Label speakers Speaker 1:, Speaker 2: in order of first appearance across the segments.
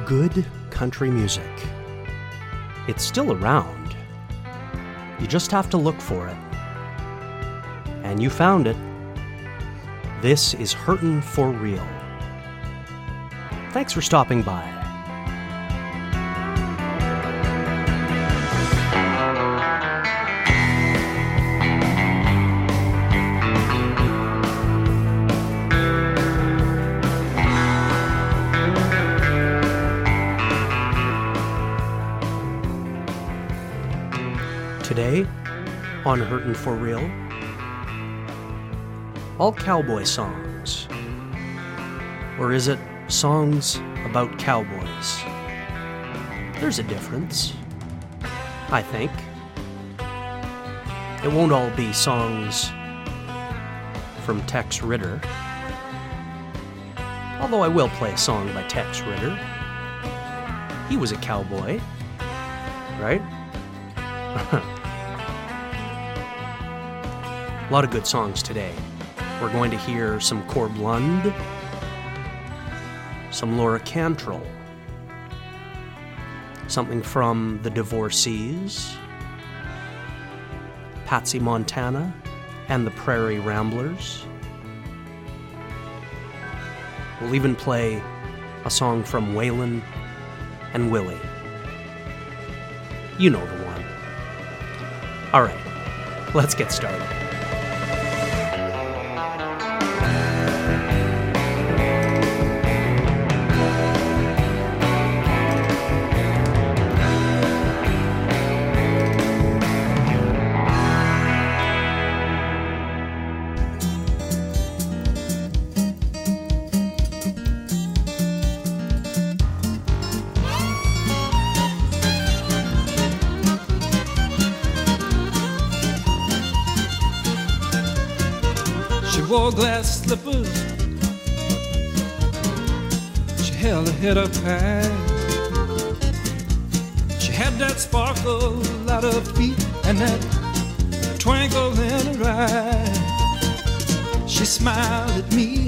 Speaker 1: Good country music. It's still around. You just have to look for it. And you found it. This is Hurtin' for Real. Thanks for stopping by. Today, on Hurtin' for Real, all cowboy songs. Or is it songs about cowboys? There's a difference, I think. It won't all be songs from Tex Ritter, although I will play a song by Tex Ritter. He was a cowboy, right? A lot of good songs today. We're going to hear some Corb Lund, some Laura Cantrell, something from The Divorcees, Patsy Montana and the Prairie Ramblers. We'll even play a song from Waylon and Willie. You know the one. All right, let's get started.
Speaker 2: Wore glass slippers. She held her head up high. She had that sparkle at her feet and that twinkle in her eye. She smiled at me,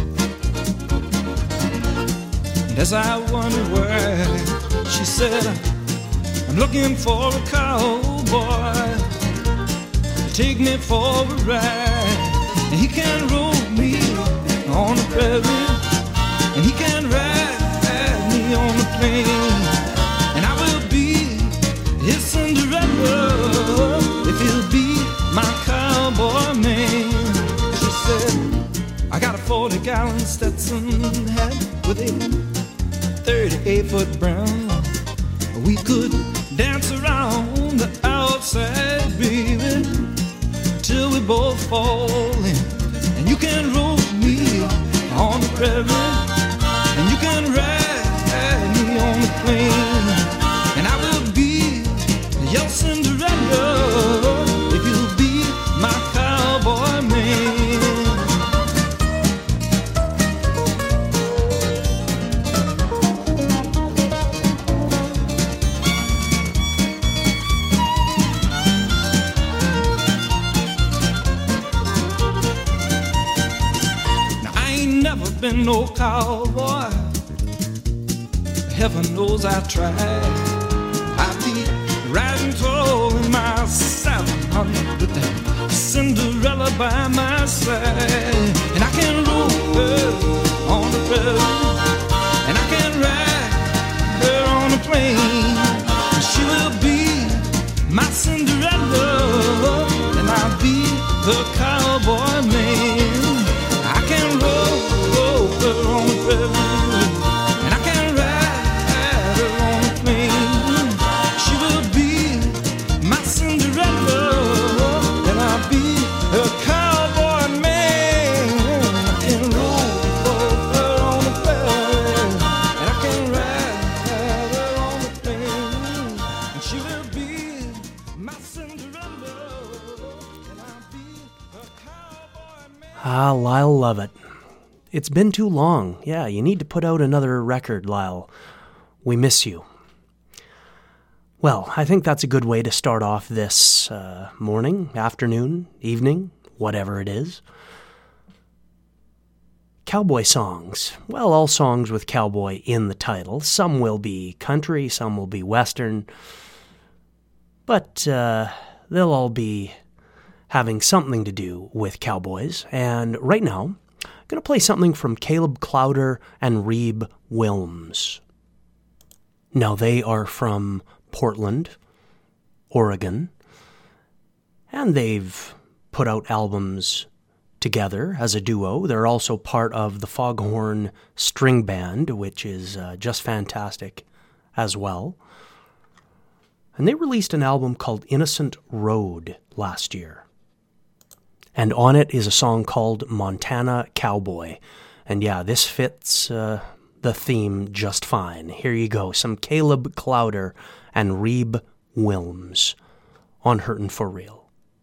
Speaker 2: and as I wondered why, she said, "I'm looking for a cowboy to take me for a ride. And he can roll me on the prairie, and he can ride me on the plain, and I will be his Cinderella if he'll be my cowboy man." She said, "I got a 40-gallon Stetson hat with a 38-foot brown. We could dance around the outside, baby, till we both fall in. And you can roll me on the prairie, and you can ride me on the plain, and I will be your Cinderella if you'll be my cowboy man." Been no cowboy, heaven knows I tried. I'd be riding tall in my saddle, honey, with that Cinderella by my side. And I can roll her on the prairie, and I can ride her on the plain, and she will be my Cinderella, and I'll be her cowboy man. I can roll her on the prairie, and I can ride her on the plain. She will be my Cinderella, and I'll be her cowboy man. I can roll her on the prairie, and I can ride her on the plain, and she will be my Cinderella, and I'll be her cowboy man.
Speaker 1: Ah, Lyle Lovett. It's been too long. Yeah, you need to put out another record, Lyle. We miss you. Well, I think that's a good way to start off this morning, afternoon, evening, whatever it is. cowboy songs. Well, all songs with cowboy in the title. Some will be country, some will be western, but they'll all be having something to do with cowboys. And right now, I'm going to play something from Caleb Clowder and Rebe Wilms. Now, they are from Portland, Oregon, and they've put out albums together as a duo. They're also part of the Foghorn String Band, which is just fantastic as well. And they released an album called Innocent Road last year. And on it is a song called Montana Cowboy. And yeah, this fits the theme just fine. Here you go, some Caleb Clowder and Rebe Wilms on Hurtin' For Real.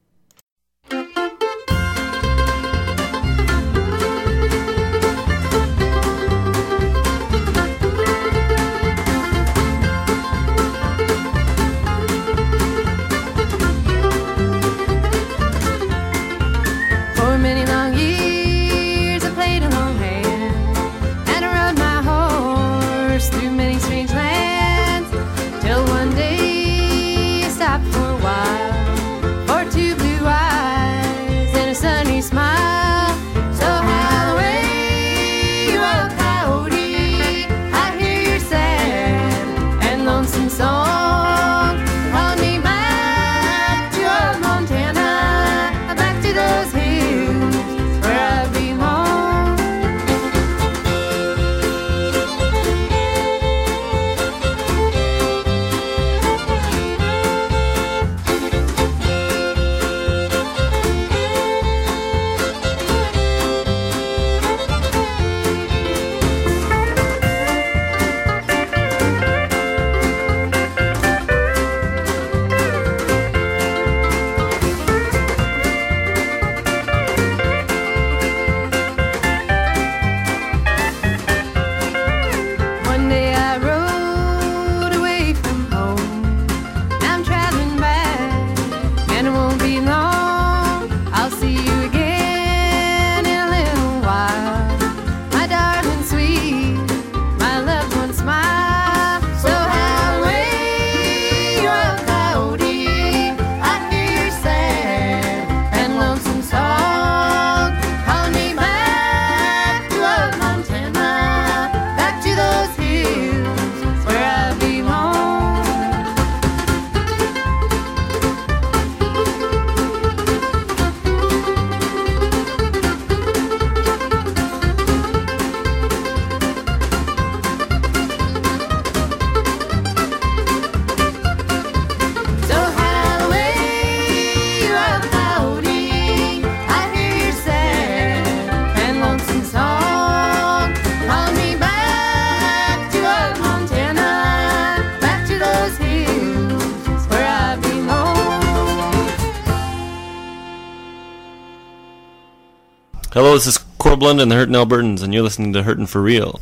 Speaker 3: Hello, this is Corblund and the Hurtin' Albertans, and you're listening to Hurtin' For Real.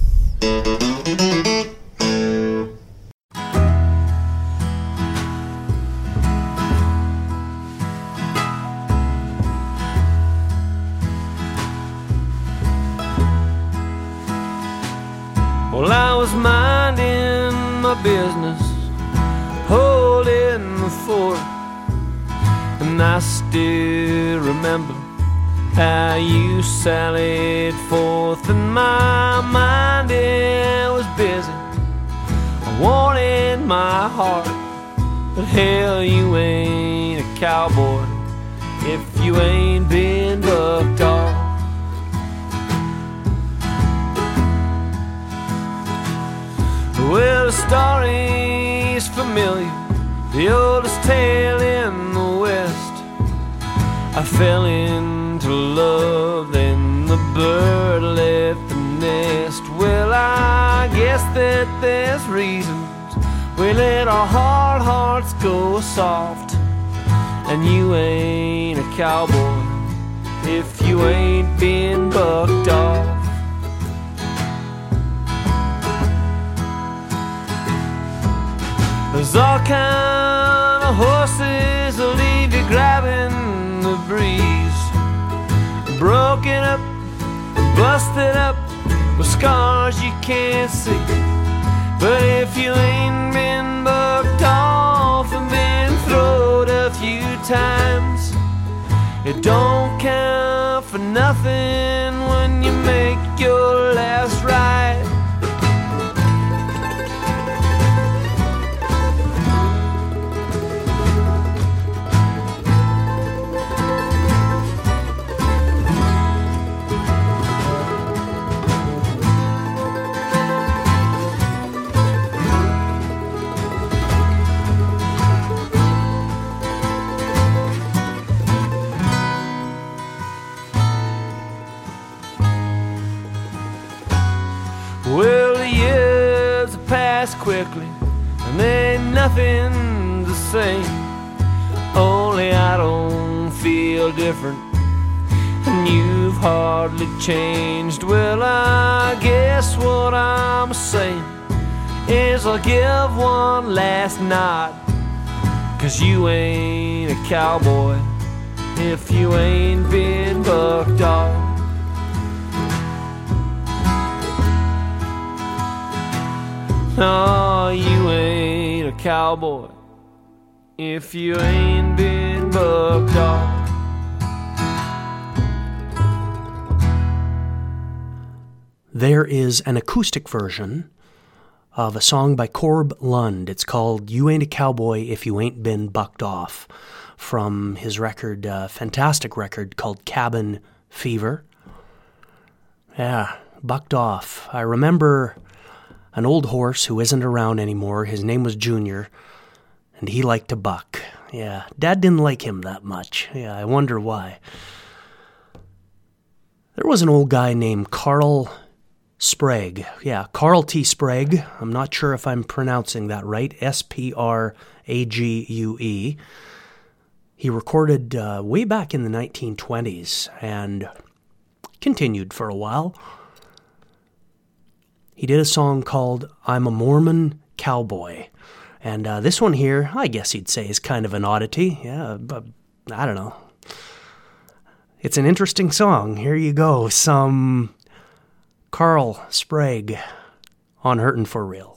Speaker 2: Well, I was minding my business, holding the fort, and I still remember how you sallied forth, and my mind, it was busy. I wanted my heart, but hell, you ain't a cowboy if you ain't been bucked off. Well, the story's familiar, the oldest tale in the West. I fell into love, then the bird left the nest. Well, I guess that there's reasons we let our hard hearts go soft, and you ain't a cowboy if you ain't been bucked off. There's all kind of horses that'll leave you grabbing the breeze, broken up, busted up,
Speaker 4: scars you can't see. But if you ain't been bucked off and been throwed a few times, it don't count for nothing when you make your last ride. Well, the years have passed quickly, and there ain't nothing to say. Only I don't feel different, and you've hardly changed. Well, I guess what I'm saying is I'll give one last nod, 'cause you ain't a cowboy if you ain't been bucked off. No, you ain't a cowboy if you ain't been bucked off.
Speaker 1: There is an acoustic version of a song by Corb Lund. It's called You Ain't a Cowboy If You Ain't Been Bucked Off, from his record, fantastic record called Cabin Fever. Yeah, bucked off. I remember an old horse who isn't around anymore. His name was Junior, and he liked to buck. Yeah, Dad didn't like him that much. Yeah, I wonder why. There was an old guy named Carl Sprague. Yeah, Carl T. Sprague. I'm not sure if I'm pronouncing that right. Sprague. He recorded way back in the 1920s and continued for a while. He did a song called I'm a Mormon Cowboy. And this one here, I guess you'd say, is kind of an oddity. Yeah, but I don't know. It's an interesting song. Here you go. Some Carl Sprague on Hurtin' for Real.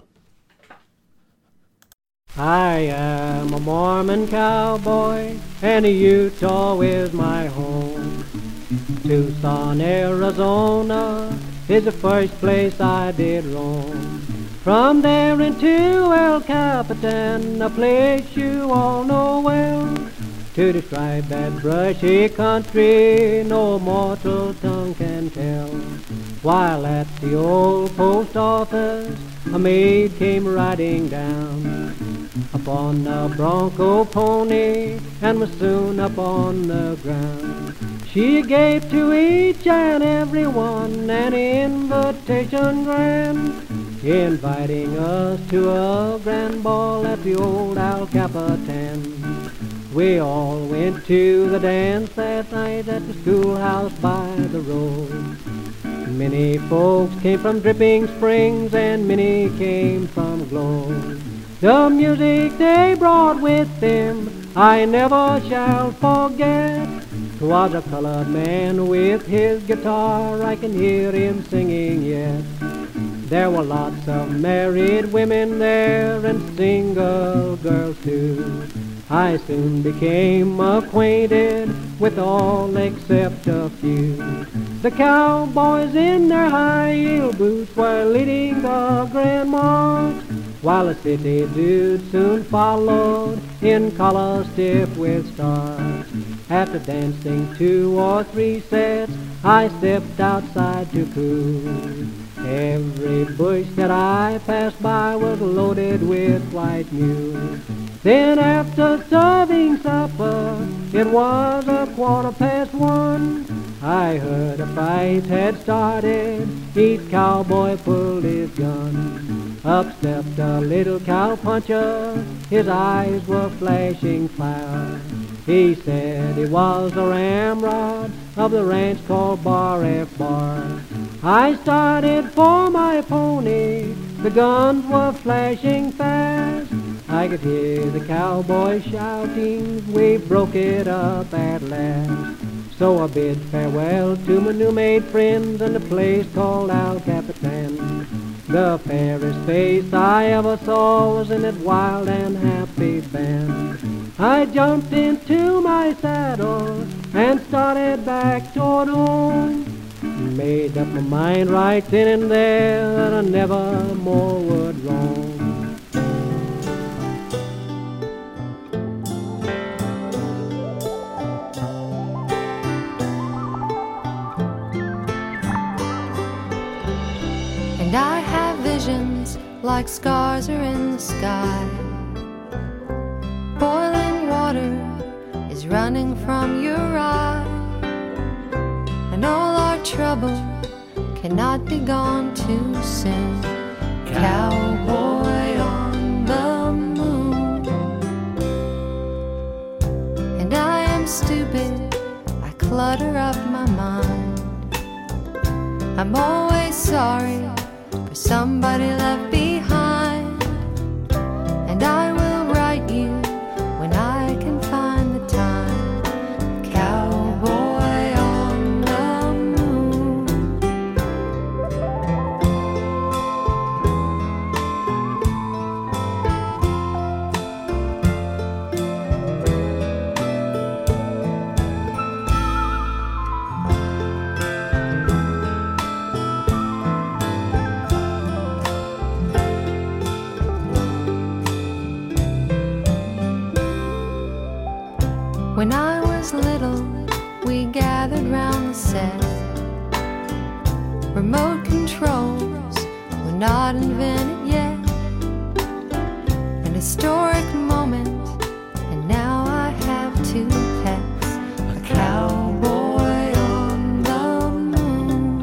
Speaker 5: I am a Mormon cowboy, and Utah is my home. Tucson, Arizona is the first place I did roam. From there into El Capitan, a place you all know well. To describe that brushy country, no mortal tongue can tell. While at the old post office, a maid came riding down upon a bronco pony, and was soon up on the ground. She gave to each and every one an invitation grand, inviting us to a grand ball at the old El Capitan. We all went to the dance that night at the schoolhouse by the road. Many folks came from Dripping Springs, and many came from Globe. The music they brought with them I never shall forget. 'Twas a colored man with his guitar, I can hear him singing yet. There were lots of married women there, and single girls too. I soon became acquainted with all except a few. The cowboys in their high-heel boots were leading the grand march, while the city dudes soon followed in collars stiff with stars. After dancing 2 or 3 sets, I stepped outside to cool. Every bush that I passed by was loaded with white mules. Then after serving supper, it was 1:15. I heard a fight had started, each cowboy pulled his gun. Up stepped a little cowpuncher, his eyes were flashing fire. He said he was a ramrod of the ranch called Bar F. Bar. I started for my pony, the guns were flashing fast. I could hear the cowboys shouting, we broke it up at last. So I bid farewell to my new-made friends and a place called El Capitan. The fairest face I ever saw was in that wild and happy band. I jumped into my saddle and started back toward home. Made up my mind right then and there that I never more would roam.
Speaker 6: And I have visions like scars are in the sky. Boiling water is running from your eye, and all our trouble cannot be gone too soon. Cowboy on the moon. And I am stupid, I clutter up my mind. I'm always sorry for somebody left behind, and I will write you when I can find the time. Cowboy on the moon. When I was little, we gathered round the set. Remote controls were not invented yet. An historic moment, and now I have two pets. A cowboy on the moon.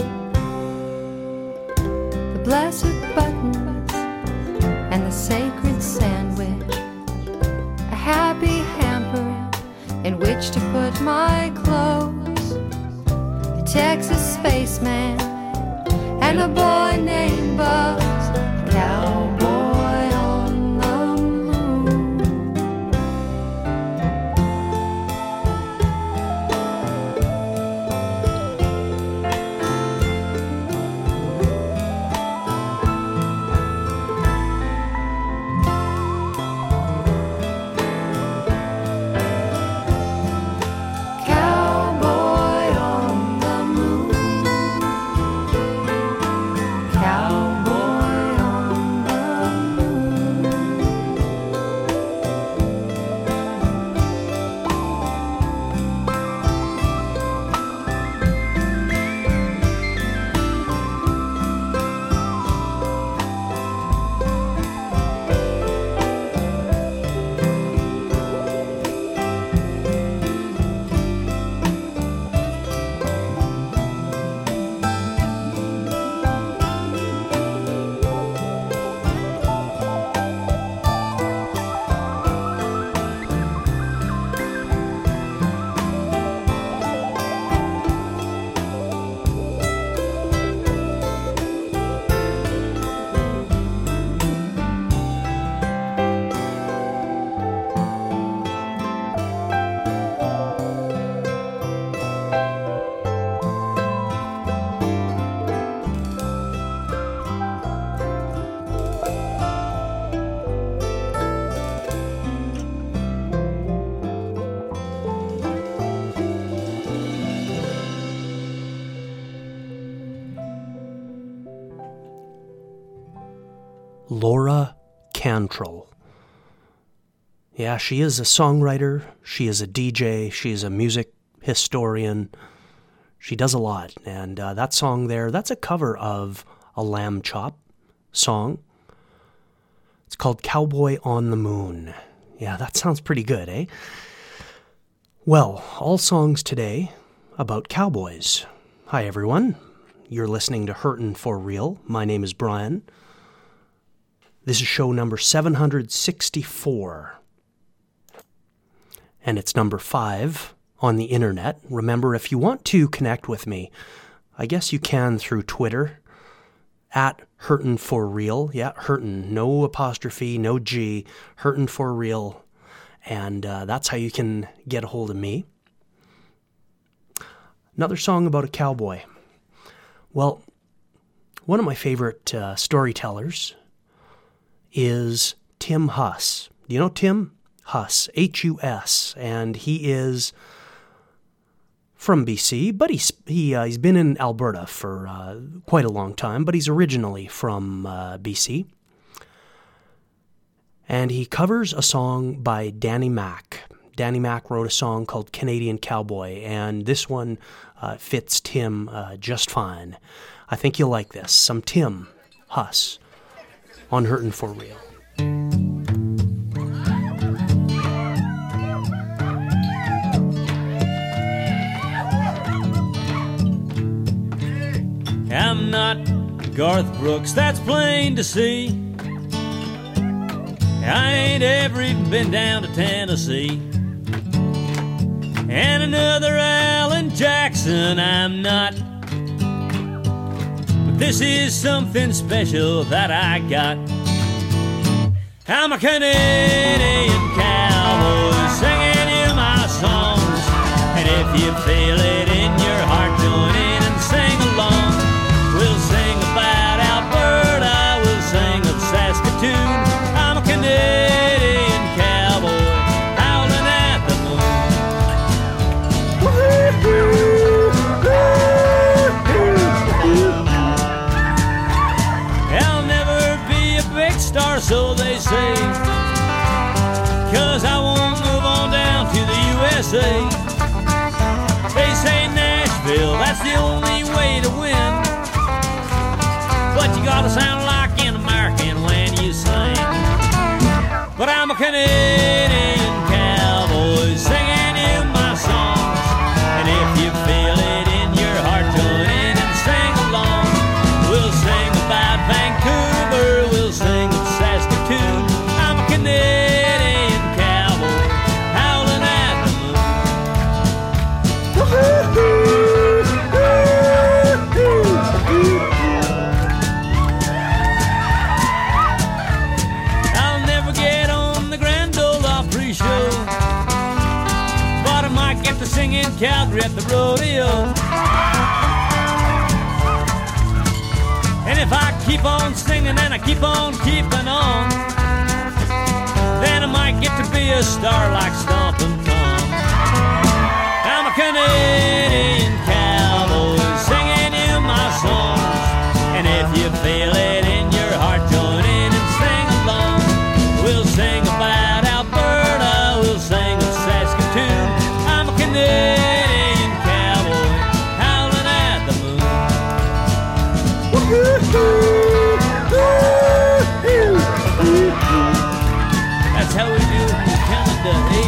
Speaker 6: The blessed buttons and the sacred sandwich. A happy hamper in which to put my clothes, a Texas spaceman, and a boy named Bugs, a cowboy on the moon.
Speaker 1: Laura Cantrell. Yeah, she is a songwriter, she is a DJ, she is a music historian. She does a lot, and that song there, that's a cover of a Lamb Chop song. It's called Cowboy on the Moon. Yeah, that sounds pretty good, eh? Well, all songs today about cowboys. Hi, everyone. You're listening to Hurtin' for Real. My name is Brian. This is show number 764. And it's number 5 on the internet. Remember, if you want to connect with me, I guess you can through Twitter, at Hurtin' for Real. Yeah, Hurtin', no apostrophe, no G, Hurtin' for Real. And that's how you can get a hold of me. Another song about a cowboy. Well, one of my favorite storytellers is Tim Huss. Do you know Tim Huss? H-U-S. And he is from BC, but he's been in Alberta for quite a long time, but he's originally from BC. And he covers a song by Danny Mac. Danny Mac wrote a song called Canadian Cowboy, and this one fits Tim just fine. I think you'll like this. Some Tim Huss on Hurtin' For Real.
Speaker 2: I'm not Garth Brooks, that's plain to see. I ain't ever even been down to Tennessee. And another Alan Jackson I'm not. But this is something special that I got. I'm a Canadian cowboy singing you my songs. And if you feel it in your heart, join in and sing along. We'll sing about Alberta, we'll sing of Saskatoon. I'm a Canadian cowboy howling at the moon. I'll never be a big star, so they say, 'cause I won't move on down to the USA. They say Nashville, that's the only way to win. But you gotta sound like an American when you sing. But I'm a Canadian cowboy singing you my songs. And if you feel it in your heart, join in and sing along. We'll sing about Vancouver, we'll sing of Saskatoon. I'm a Canadian cowboy howling at the moon. Singing Calgary at the rodeo. And if I keep on singing and I keep on keeping on, then I might get to be a star like Stompin' Tom. I'm a Canadian cowboy singing you my songs. And if you feel it in your heart, join in and sing along. We'll sing about Alberta, we'll sing of Saskatoon. I'm a Canadian cowboy howling at the moon. That's how we do it in Canada, eh?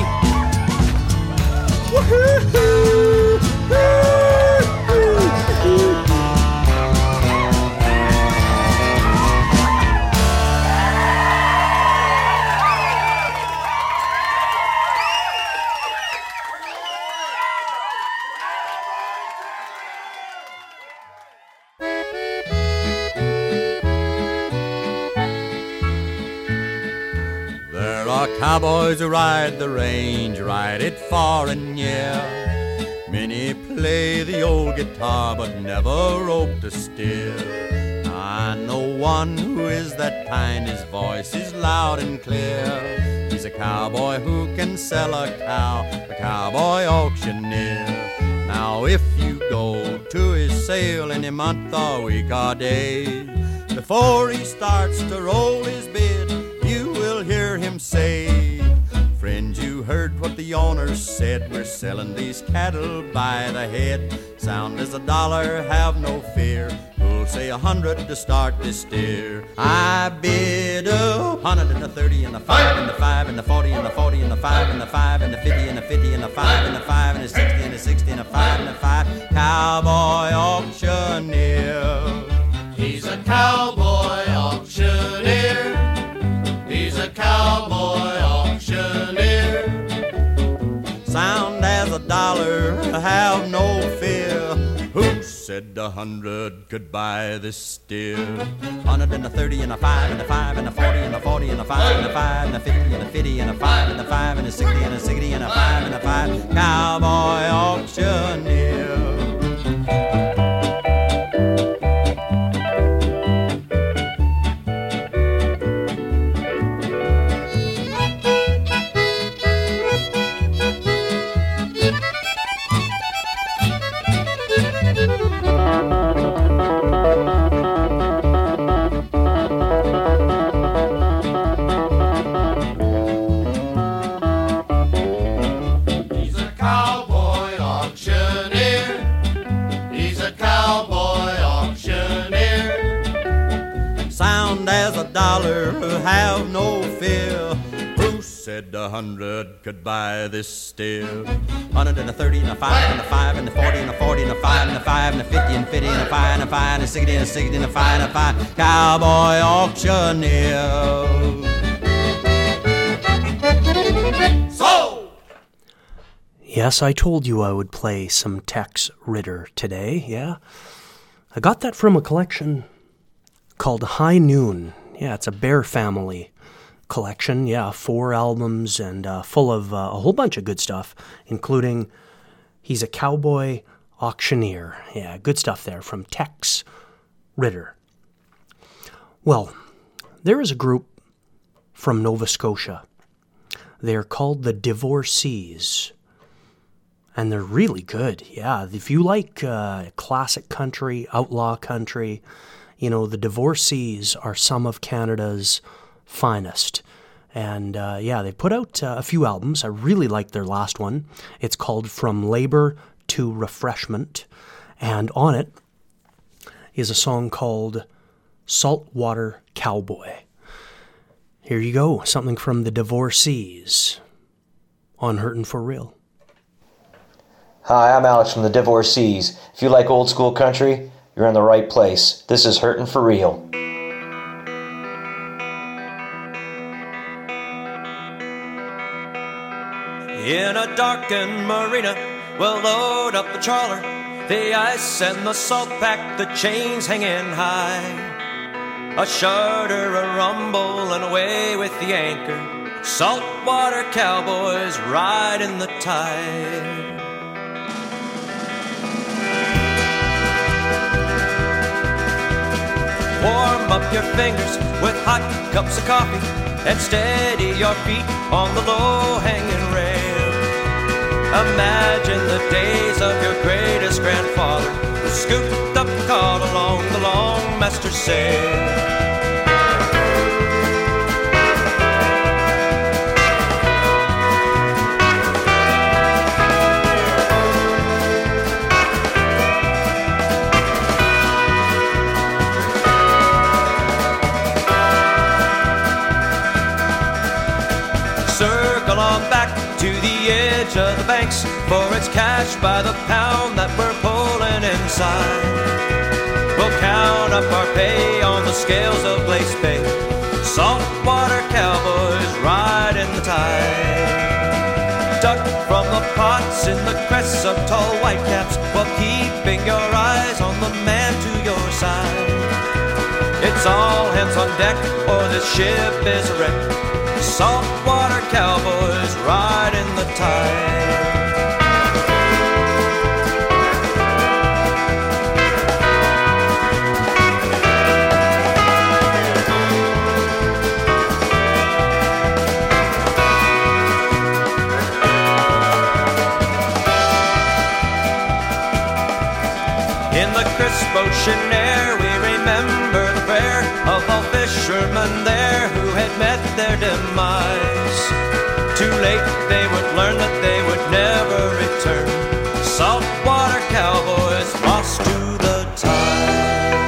Speaker 7: Cowboys who ride the range, ride it far and near. Many play the old guitar, but never rope to steer. I know one who is that kind, his voice is loud and clear. He's a cowboy who can sell a cow, a cowboy auctioneer. Now if you go to his sale any month or week or day, before he starts to roll his bid, you will hear him say, friend, you heard what the owner said. We're selling these cattle by the head. Sound as $1, have no fear. We'll say 100 to start this steer. I bid 100 and a 30 and a 5 and a 5 and a 40 and a 40 and a 5 and a 5 and a 50 and a 50 and a 5 and a 5 and a 60 and a 60 and a 5 and a 5. Cowboy auctioneer.
Speaker 8: He's a cowboy auctioneer. He's a cowboy auctioneer.
Speaker 7: Sound as $1, have no fear. Who said 100 could buy this steer? 100 and a 30 and a 5 and a 5 and a 40 and a 40 and a 5 and a 5 and a 50 and a 50 and a 5 and a 5 and a 60 and a 60 and a 5 and a 5. Cowboy auctioneer. have no fear. Bruce said 100 could buy this steer. 100 and a 30 and a 5 and a 5 and a 40 and a 40 and a 5 and a 5 and a 50 and 50 and a 5 and a 5 and a 60 and a 60 and a 5 and a 5. Cowboy auctioneer.
Speaker 8: So!
Speaker 1: Yes, I told you I would play some Tex Ritter today, yeah? I got that from a collection called High Noon. Yeah, it's a Bear Family collection, yeah, 4 albums and full of a whole bunch of good stuff, including He's a Cowboy Auctioneer. Yeah, good stuff there from Tex Ritter. Well, there is a group from Nova Scotia. They're called the Divorcees. And they're really good, yeah. If you like classic country, outlaw country, you know, the Divorcees are some of Canada's finest. And yeah, they put out a few albums. I really like their last one. It's called From Labor to Refreshment. And on it is a song called Saltwater Cowboy. Here you go, something from the Divorcees on Hurtin' for Real.
Speaker 9: Hi, I'm Alex from the Divorcees. If you like old school country, you're in the right place. This is Hurtin' for Real.
Speaker 10: In a darkened marina, we'll load up the trawler, the ice and the salt pack, the chains hanging high. A shudder, a rumble, and away with the anchor. Saltwater cowboys riding the tide. Warm up your fingers with hot cups of coffee and steady your feet on the low-hanging rail. Imagine the days of your greatest grandfather who scooped up cod along the long master sail. Circle on back to the edge of the banks, for it's cash by the pound that we're pulling inside. We'll count up our pay on the scales of Lace Bay. Saltwater cowboys riding the tide. Duck from the pots in the crests of tall whitecaps, while keeping your eyes on the man to your side. It's all hands on deck, or this ship is a wreck. Saltwater cowboys riding the tide. In the crisp ocean air, we remember the prayer of all fishermen there who had met their demise. Too late they would learn that they would never return. Saltwater cowboys lost to the tide.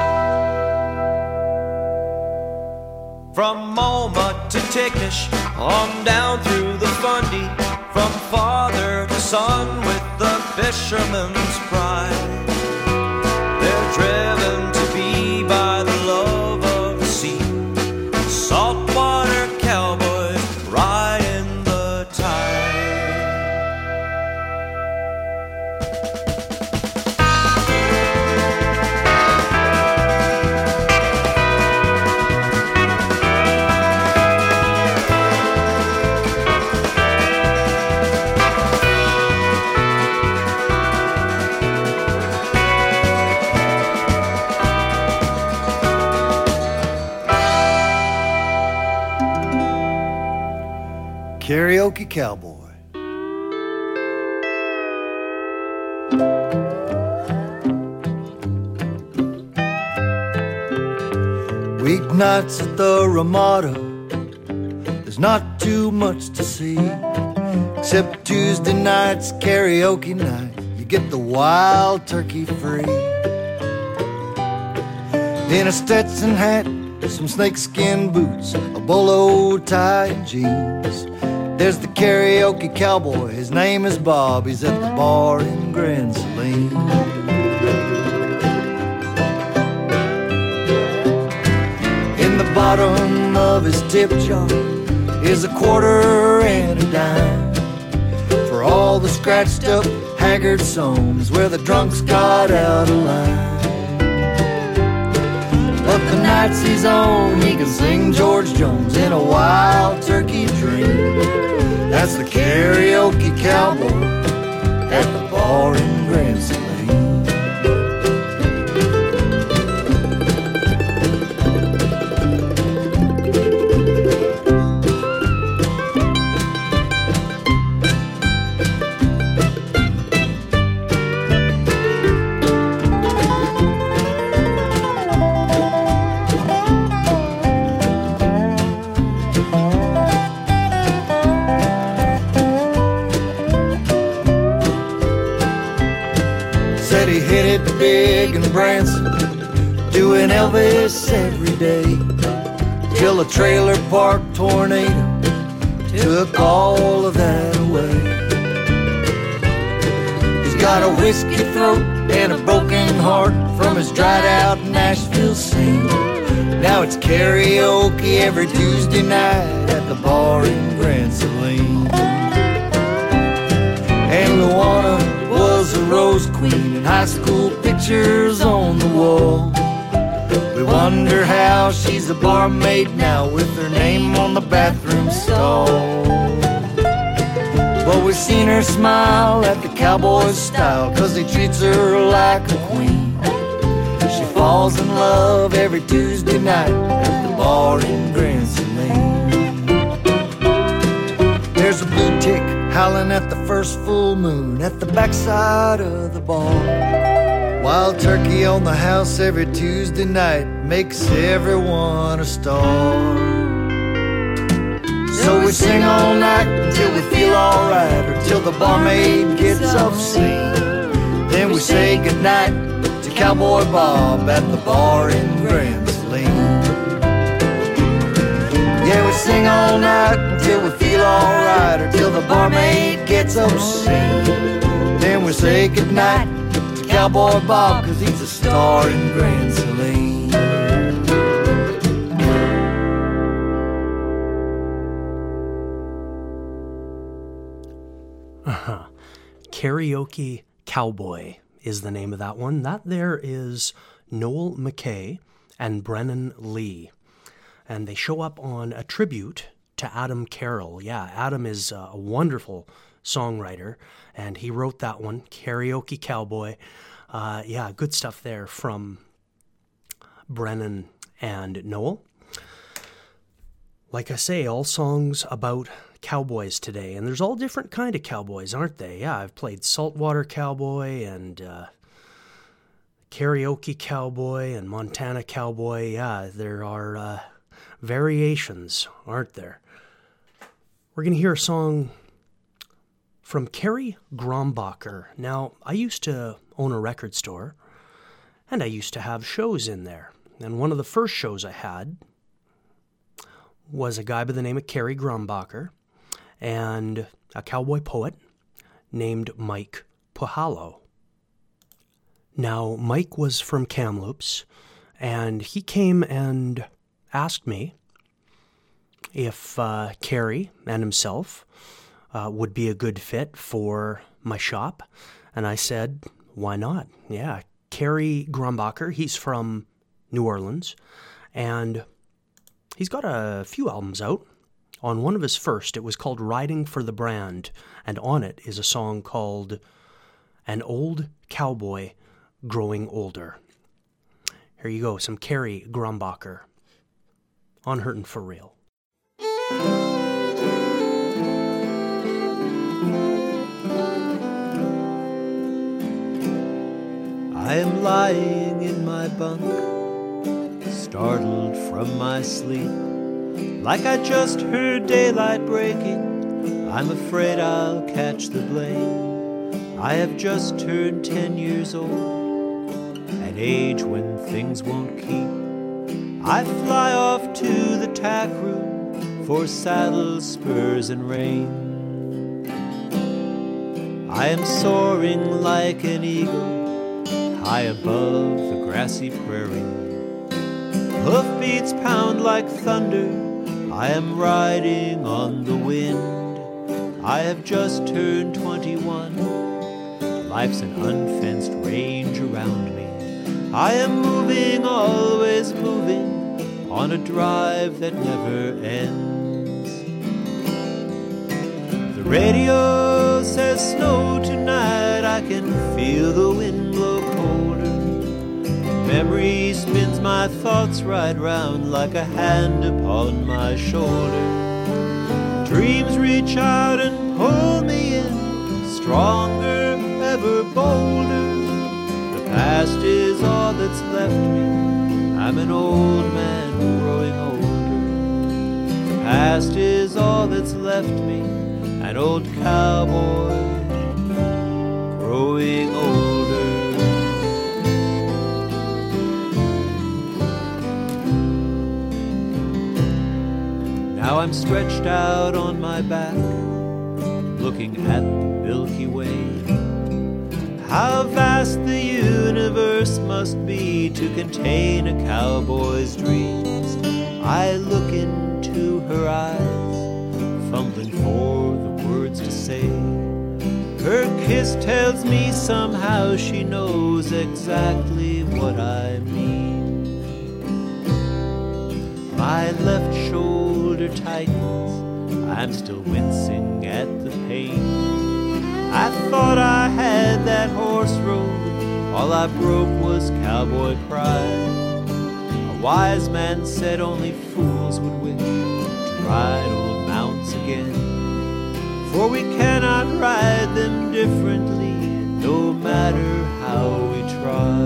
Speaker 10: From Moma to Tignish, on down through the Fundy, from father to son with the fisherman's pride. They're driven to be by the love of the sea. Saltwater cowboys riding the tide.
Speaker 11: Karaoke Cowboy. Weeknights at the Ramada, there's not too much to see, except Tuesday night's karaoke night. You get the wild turkey free. In a Stetson hat some snakeskin boots, a bolo tie and jeans. There's the karaoke cowboy, his name is Bob, he's at the bar in Grand Saline. In the bottom of his tip jar is a quarter and a dime for all the scratched up, haggard songs where the drunks got out of line. But the nights he's on, he can sing George Jones in a wild turkey dream. That's the karaoke cowboy at the bar in Grand Saline. He hit it big in Branson, doing Elvis every day, till a trailer park tornado took all of that away. He's got a whiskey throat and a broken heart from his dried out Nashville scene. Now it's karaoke every Tuesday night at the bar in Grand Saline. And Luana was a rose queen in high school pictures on the wall. We wonder how she's a barmaid now with her name on the bathroom stall. But we've seen her smile at the cowboy's style, 'cause he treats her like a queen. She falls in love every Tuesday night at the bar in Grand Saline. There's a blue tick howling at the first full moon at the backside of the bar. Wild turkey on the house every Tuesday night makes everyone a star. So we sing all night until we feel alright, or till the barmaid gets obscene. Then we say goodnight to Cowboy Bob at the bar in Grand Saline. Yeah, we sing all night until we feel alright, or till the barmaid gets obscene. Then we say goodnight to Cowboy Bob, 'cause he's a star in Grand Saline.
Speaker 1: Karaoke Cowboy is the name of that one. That there is Noel McKay and Brennan Lee. And they show up on a tribute to Adam Carroll. Yeah, Adam is a wonderful songwriter, and he wrote that one, Karaoke Cowboy. Yeah, good stuff there from Brennan and Noel. Like I say, all songs about cowboys today, and there's all different kind of cowboys, aren't they? Yeah, I've played Saltwater Cowboy and Karaoke Cowboy and Montana Cowboy. Yeah, there are variations, aren't there? We're going to hear a song from Kerry Grombacher. Now, I used to own a record store, and I used to have shows in there. And one of the first shows I had was a guy by the name of Kerry Grombacher and a cowboy poet named Mike Puhalo. Now, Mike was from Kamloops, and he came and asked me if Kerry and himself would be a good fit for my shop. And I said, why not? Yeah, Kerry Grombacher, he's from New Orleans, and he's got a few albums out. On one of his first, it was called Riding for the Brand, and on it is a song called An Old Cowboy Growing Older. Here you go, some Kerry Grombacher on Hurtin' For Real.
Speaker 12: I am lying in my bunk, startled from my sleep, like I just heard daylight breaking. I'm afraid I'll catch the blame. I have just turned 10 years old, an age when things won't keep. I fly off to the tack room for saddles, spurs, and rein. I am soaring like an eagle high above the grassy prairie. Hoofbeats pound like thunder, I am riding on the wind. I have just turned 21, life's an unfenced range around me. I am moving, always moving, on a drive that never ends. The radio says snow tonight, I can feel the wind blow colder. Memory spins my thoughts right round like a hand upon my shoulder. Dreams reach out and pull me in, stronger, ever bolder. The past is all that's left me, I'm an old man growing older. The past is all that's left me, an old cowboy growing older. Now I'm stretched out on my back, looking at the Milky Way. How vast the universe must be to contain a cowboy's dreams. I look into her eyes, fumbling for the words to say. Her kiss tells me somehow she knows exactly what I mean. My left shoulder tightens, I'm still wincing at the pain. I thought I had that horse road, all I broke was cowboy pride. A wise man said only fools would wish to ride old mounts again, for we cannot ride them differently, no matter how we try.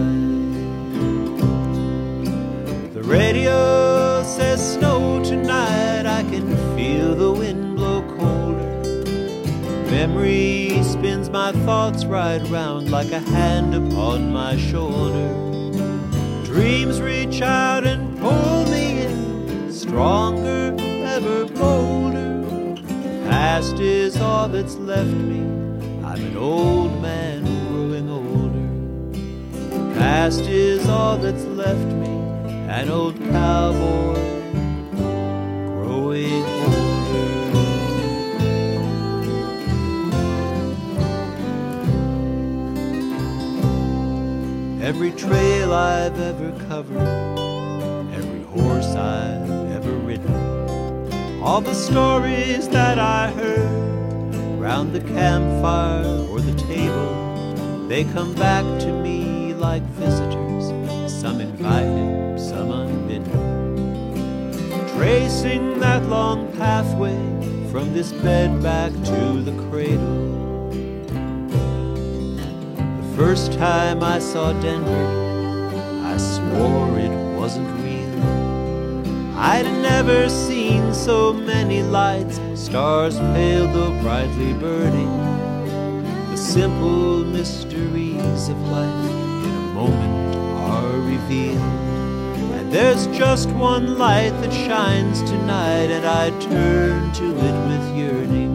Speaker 12: The radio says snow tonight, I can feel the wind blow colder. Memory spins my thoughts right round like a hand upon my shoulder. Dreams reach out and pull me in, stronger, ever bolder. The past is all that's left me, I'm an old man growing older. The past is all that's left me, an old cowboy growing older. Every trail I've ever covered, every horse I've ever ridden, all the stories that I heard round the campfire or the table, they come back to me like visitors, some invited, some unbidden, tracing that long pathway from this bed back to the cradle. First time I saw Denver, I swore it wasn't real. I'd never seen so many lights, stars pale though brightly burning. The simple mysteries of life in a moment are revealed. And there's just one light that shines tonight, and I turn to it with yearning.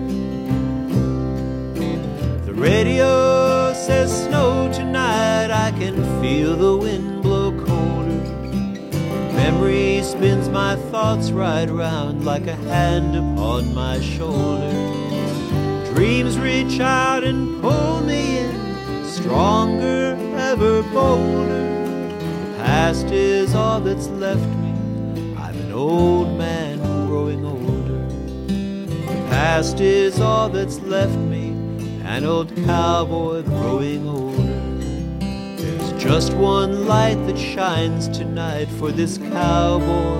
Speaker 12: The radio says snow tonight, I can feel the wind blow colder. Memory spins my thoughts right round like a hand upon my shoulder. Dreams reach out and pull me in, stronger, ever bolder. The past is all that's left me, I'm an old man growing older. The past is all that's left me, an old cowboy growing older. There's just one light that shines tonight for this cowboy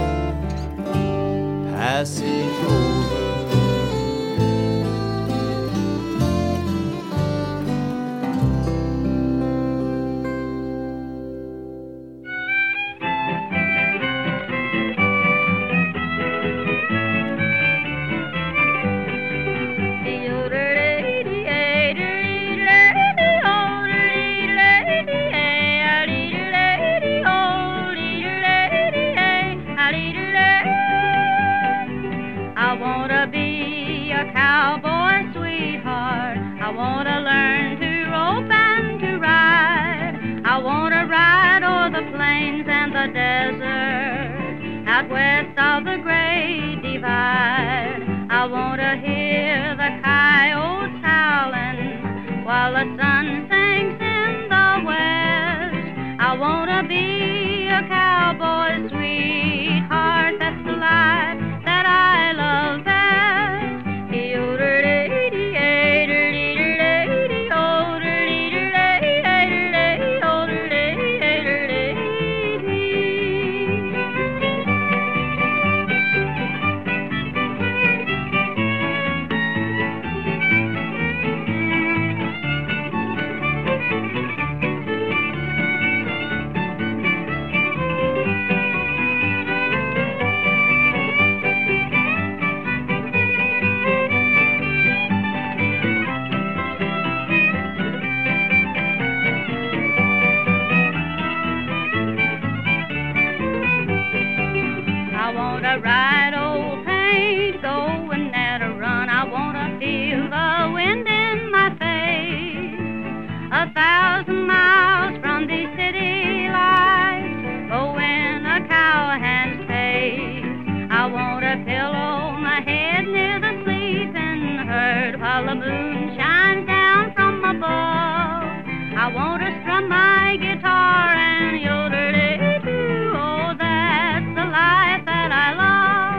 Speaker 12: passing over.
Speaker 13: sweetheart. I want to learn to rope and to ride. I want to ride o'er the plains and the desert, out west of the Great Divide. I want to hear the coyotes howling while the sun sinks in the west. I want to be a cowboy sweetheart. That's the life that I love best. Ride old paint going at a run. I want to feel the wind in my face. 1,000 miles from these city lights, going a cowhand's pace. I want to pillow my head near the sleeping herd while the moon shines down from above. I want to strum my guitar and yodel-dee-doo. Oh, that's the life that I love.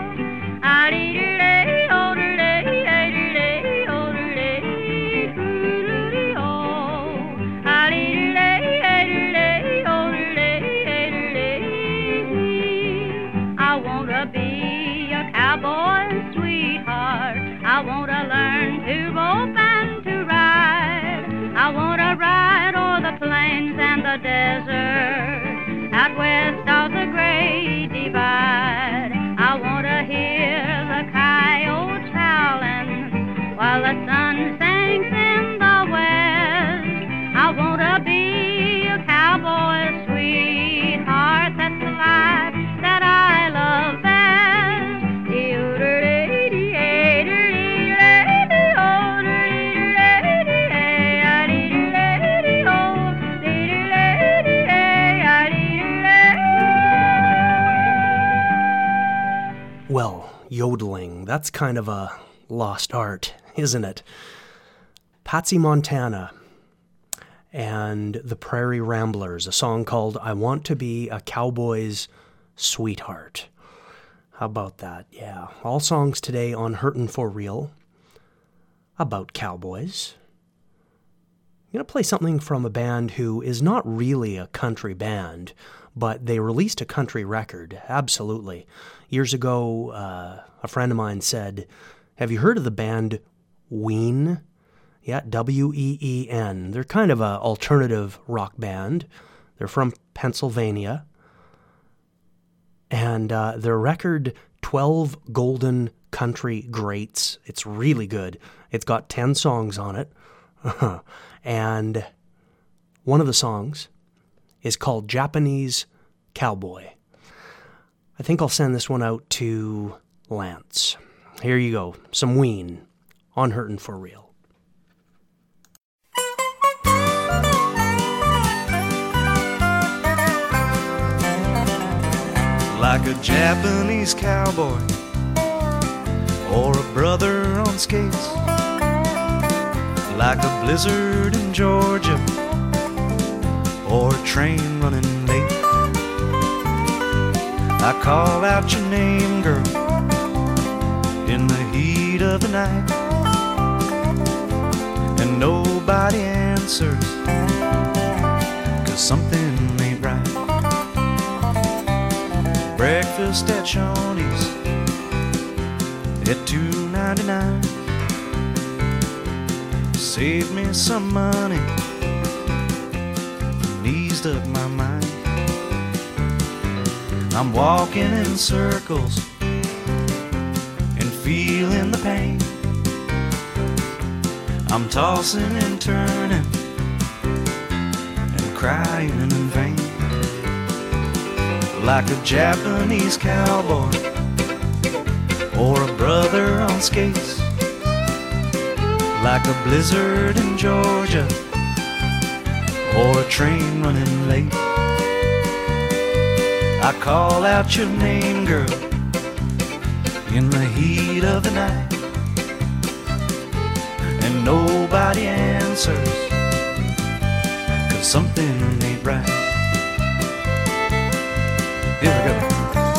Speaker 13: I want to be a cowboy sweetheart. I want to learn to rope and to ride. I want to ride o'er the plains and the desert, out west of the Great Divide. I want to hear the coyotes howling while the sun sinks in the west. I want to be a cowboy sweetheart. That's the life that I love best.
Speaker 1: Well, yodeling, that's kind of a lost art, isn't it? Patsy Montana and the Prairie Ramblers, a song called I Want to Be a Cowboy's Sweetheart. How about that? Yeah, all songs today on Hurtin' for Real about cowboys. I'm going to play something from a band who is not really a country band, but they released a country record, absolutely. Years ago, a friend of mine said, have you heard of the band Ween? Yeah, W-E-E-N. They're kind of an alternative rock band. They're from Pennsylvania. And their record, 12 Golden Country Greats, it's really good. It's got 10 songs on it. And one of the songs is called Japanese Cowboy. I think I'll send this one out to Lance. Here you go, some Ween on Hurtin' for Real.
Speaker 2: Like a Japanese cowboy or a brother on skates, like a blizzard in Georgia or a train running late. I call out your name, girl, in the heat of the night, and nobody answers, 'cause something ain't right. Breakfast at Shawnee's at $2.99. Saved me some money and eased up my mind. I'm walking in circles and feeling the pain. I'm tossing and turning and crying in vain. Like a Japanese cowboy or a brother on skates,
Speaker 12: like a blizzard in Georgia or a train running late. I call out your name, girl, in the heat of the night, and nobody answers, 'cause something ain't right. Here we go.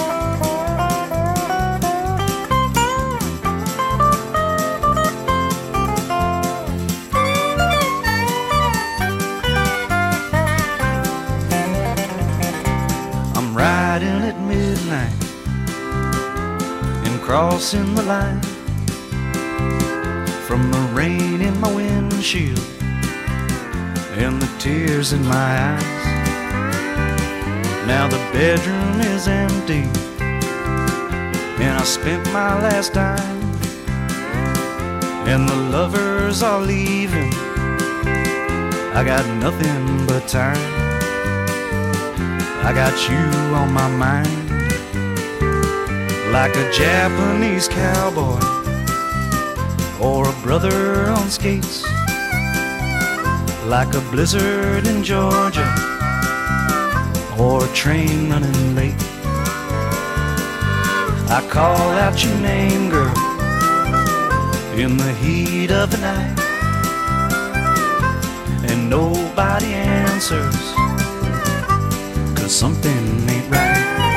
Speaker 12: Riding at midnight and crossing the line, from the rain in my windshield and the tears in my eyes. Now the bedroom is empty and I spent my last dime, and the lovers are leaving. I got nothing but time. I got you on my mind, like a Japanese cowboy or a brother on skates, like a blizzard in Georgia or a train running late. I call out your name, girl, in the heat of the night, and nobody answers, 'cause something ain't right.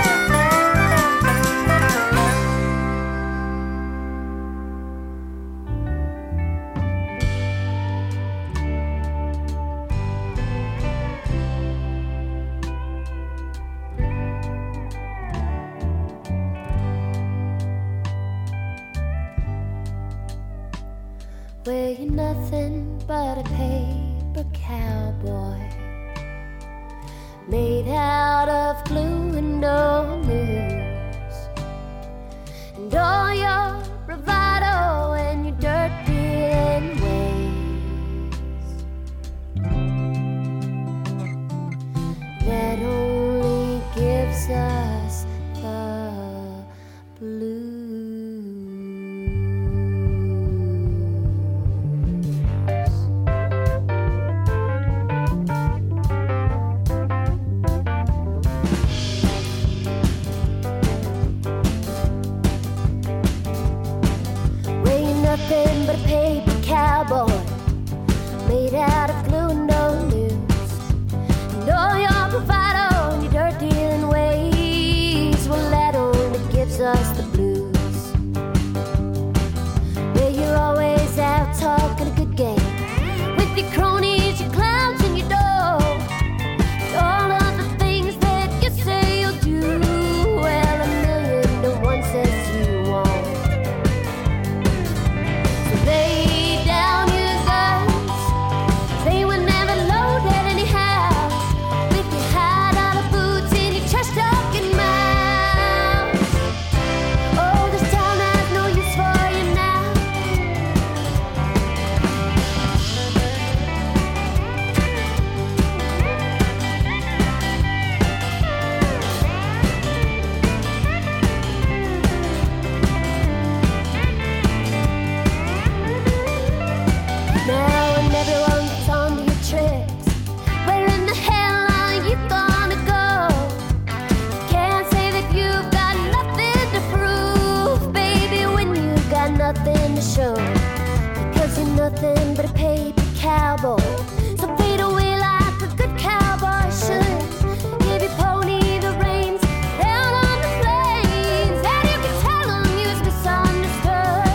Speaker 14: Well, you're nothing but a paper cowboy, made out of glue and no news, and all your bravado and your dirt dealing ways that only gives us the blues. Nothing but a paper cowboy, made out of glue and no news, and all your bravado and your dirt dealing ways, well, that only gives us the blues. Well, you're always out talking a good game with your cronies, your clowns, and your dogs, all of the things that you say you'll do. Well, a million to one says you won't. Lay down your guns, they were never loaded anyhow, with your hide out of boots and your trash talking mouth. Oh, this town has no use for you now. Now and everyone gets onto your tricks. Where in the hell are you gonna go? Can't say that you've got nothing to prove, baby, when you've got nothing to show, because you're nothing but a paper cowboy. So fade away like a good cowboy should. Give your pony the reins down on the plains, and you can tell them you was misunderstood.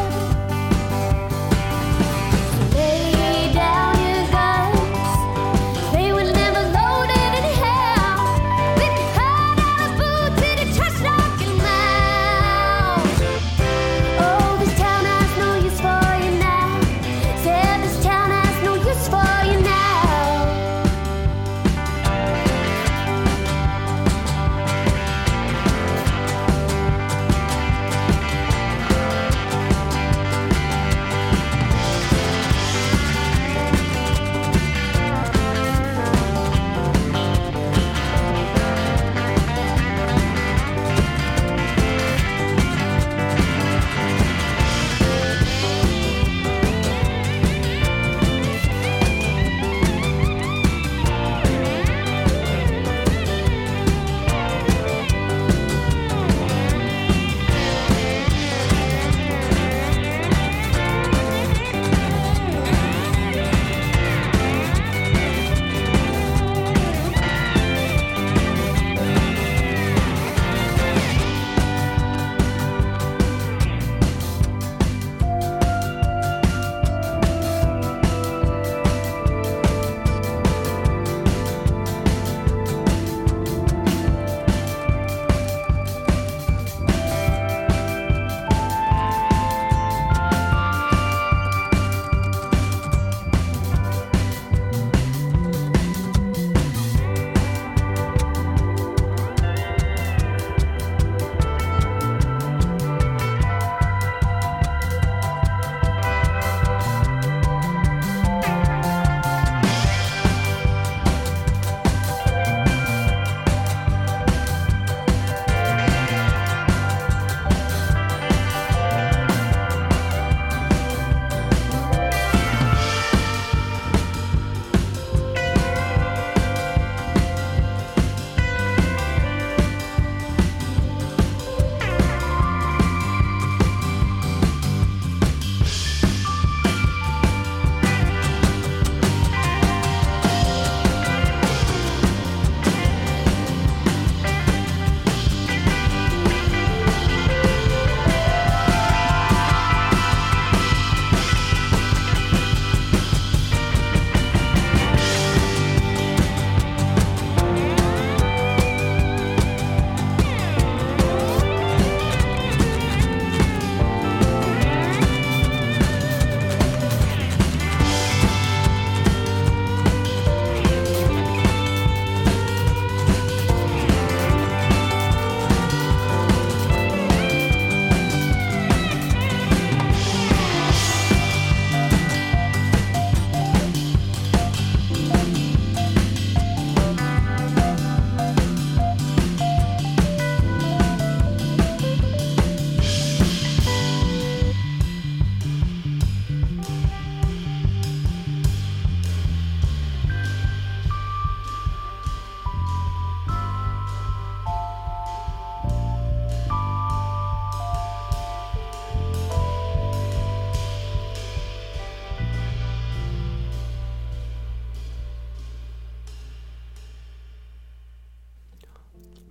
Speaker 14: Lay down your guns, they were never loaded anyhow, with your hide out of boots and your trash talking mouth. Oh, this town has no use for you now. Said this town has no use for you now.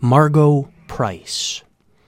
Speaker 1: Margo Price.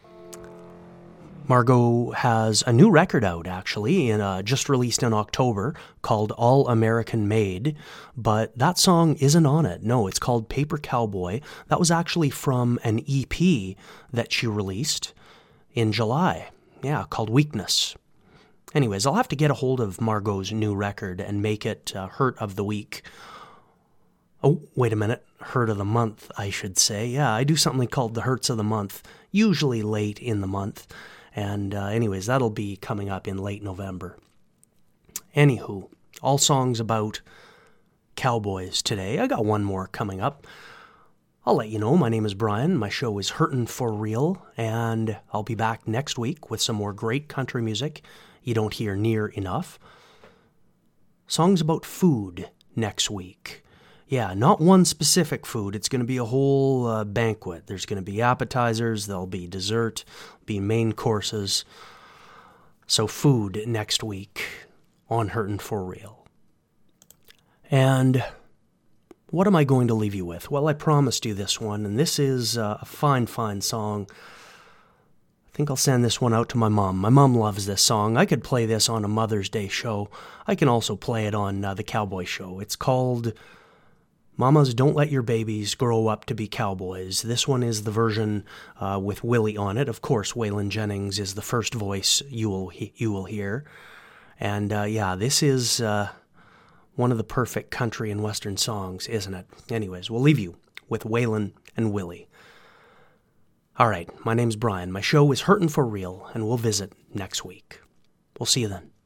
Speaker 1: Margo has a new record out, actually, just released in October, called All American Made, but that song isn't on it. No, it's called Paper Cowboy. That was actually from an EP that she released in July, called Weakness. Anyways, I'll have to get a hold of Margo's new record and make it Hurt of the Week. Oh, wait a minute. Hurt of the Month, I should say. Yeah, I do something called the Hurts of the Month, usually late in the month. And anyways, that'll be coming up in late November. Anywho, all songs about cowboys today. I got one more coming up. I'll let you know. My name is Brian. My show is Hurtin' for Real, and I'll be back next week with some more great country music you don't hear near enough. Songs about food next week. Yeah, not one specific food. It's going to be a whole banquet. There's going to be appetizers, there'll be dessert, be main courses. So food next week on Hurtin' for Real. And what am I going to leave you with? Well, I promised you this one, and this is a fine, fine song. I think I'll send this one out to my mom. My mom loves this song. I could play this on a Mother's Day show. I can also play it on the Cowboy Show. It's called Mamas Don't Let Your Babies Grow Up to Be Cowboys. This one is the version with Willie on it. Of course, Waylon Jennings is the first voice you will hear. And this is one of the perfect country and western songs, isn't it? Anyways, we'll leave you with Waylon and Willie. All right, my name's Brian. My show is Hurtin' for Real, and we'll visit next week. We'll see you then.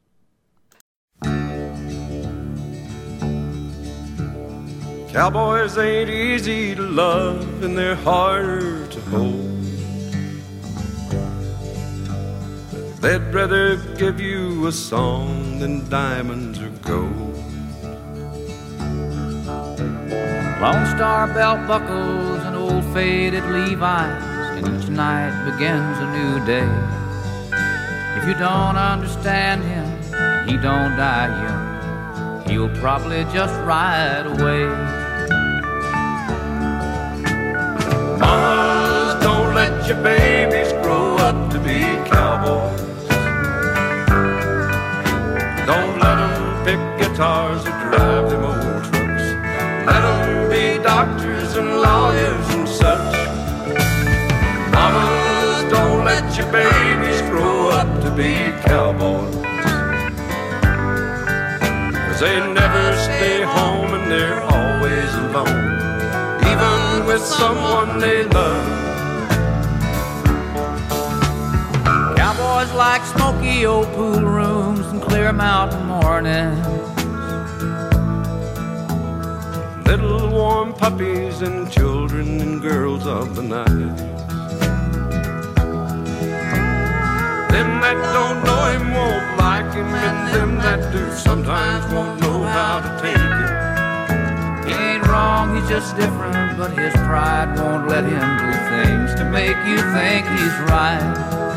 Speaker 2: Cowboys ain't easy to love, and they're harder to hold. They'd rather give you a song than diamonds or gold.
Speaker 15: Lone Star belt buckles and old faded Levi's, and each night begins a new day. If you don't understand him, and he don't die young, he'll probably just ride away.
Speaker 2: Mamas, don't let your babies grow up to be cowboys. Don't let them pick guitars or drive them old trucks. Let them be doctors and lawyers and such. Mamas, don't let your babies grow up to be cowboys. 'Cause they never stay home and they're always alone, even with someone they love.
Speaker 15: Cowboys like smoky old pool rooms and clear mountain mornings,
Speaker 2: Little warm puppies and children and girls of the night. Them that don't know him won't like him, and them that do sometimes won't know how to take it.
Speaker 15: he ain't wrong, he's just different, but his pride won't let him do things to make you think he's right.